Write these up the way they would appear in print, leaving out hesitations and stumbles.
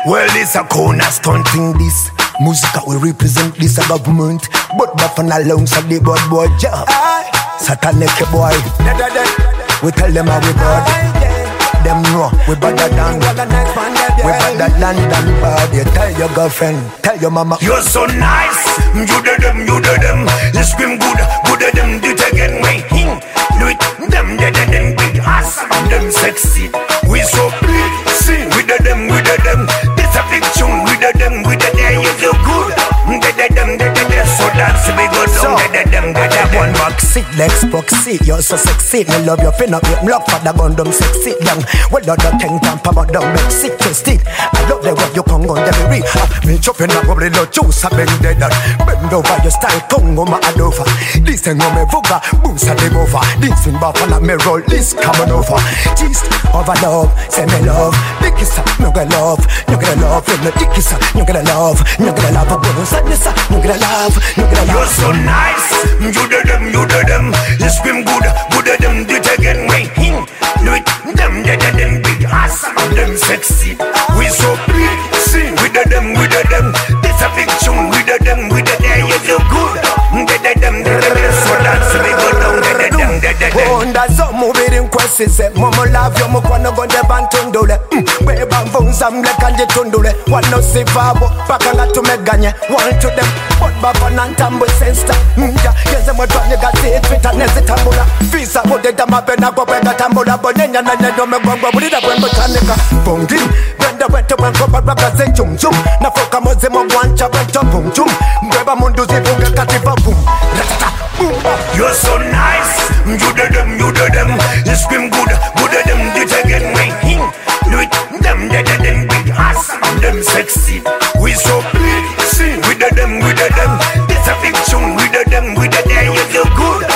Well, it's a cornerstone thing, this. Music we represent this a government. But Buffon alongside the bad boy job. Satanic boy. We tell them how we bad. Them know we better than. We better than bad. You tell your girlfriend, tell your mama. You're so nice. You do them. You scream good at them. Do it again, wait. Do it, them big ass. Them sexy. We so big. Sing with them. This a big tune with them. You so good. So dance we go down. One back seat, legs box seat. You're so sexy. Me love your fin up. You love for the gun, them sexy. Young, well, the thing tampa about them make sick twist it. I love the way you come on, them read. Me chopping up probably no juice. I bend dead. Bend over your style, come on my adova. This thing on me voga, boost at them over. This in Buffalo, me roll, this coming over. Gist over love, say me love. Dick is up, no get love. You get a love, and the dick is up, you get a love. You get a love, a bonus, sadness, you get a love. You're so nice, you do them. You scream good at them, do it again, wait. Do it, them big ass, them sexy. We so big, sing with them. This a big tune with them, you so good. So dance we go down, Oh, that's some movie in question, say, Mama love you, Mukwana go de bantundule. Where bamboo, some like and tundule. One no see fabo, Pakanga to Meganya, one to them. But Baban and Tambo Sensta, yes, I'm trying to get it, fit and as a tambula. Visa, what they dama bena go by the tambula, but then and then don't make one go with it up when Botanica. Bungi, then the went to one go back as a chum. Na foka mozemo one chap and top boom. Beba Mundu Zibuga Katiba boom. You're so nice, you do them. You scream good at them, do it again, wait. Do it, them big ass, them sexy. We so big, sing with them. This a big tune with them, you so good.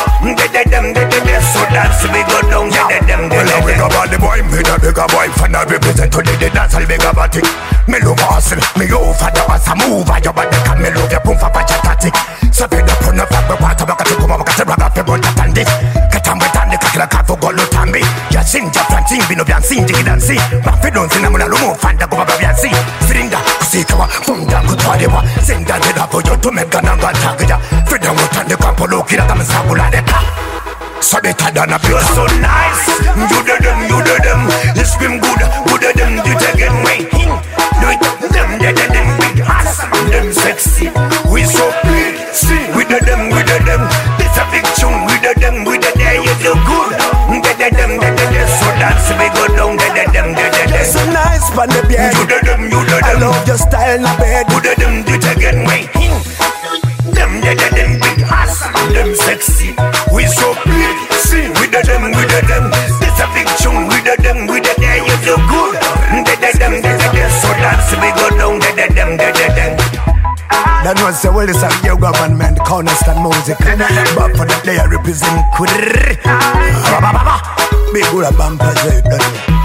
So dance we go down, them. Well, we go about the boy, me the bigger boy, fan I represent today, the dance I'll big about it. Me love hustle, me over the ass, I move at your body, can me love your boom for pachatatic. So be the pun of the water, but I come over, I rag up the boat and this. Katam with the kakla kafu golo tambi. Ya sing ja planting, bino bian sing, jiggy dancing. Ma fidon sinamuna lumo, fanda go baba bian sing. Fringa, kusikawa, funda kutwadewa. Sing da de da poyo to make gananga tagaja. Fida wotande kampolo, kira tamasabula de ka. So better than a you're so nice, you do them. You scream good at them, do it again, wait. Do it, them big ass, them sexy. We so big, sing with them. This a big tune with them, you so good. So dance we go down, them. So nice, pan the beard. You do them. I love your style, na bed. Do them, do it again, wait. Them big ass, them sexy. We so big, sing with them. This a big tune with them, you so good. So dance we go down, them. That was the world is a young government, cornerstone music. But for that they represent Big Ura Bumpers.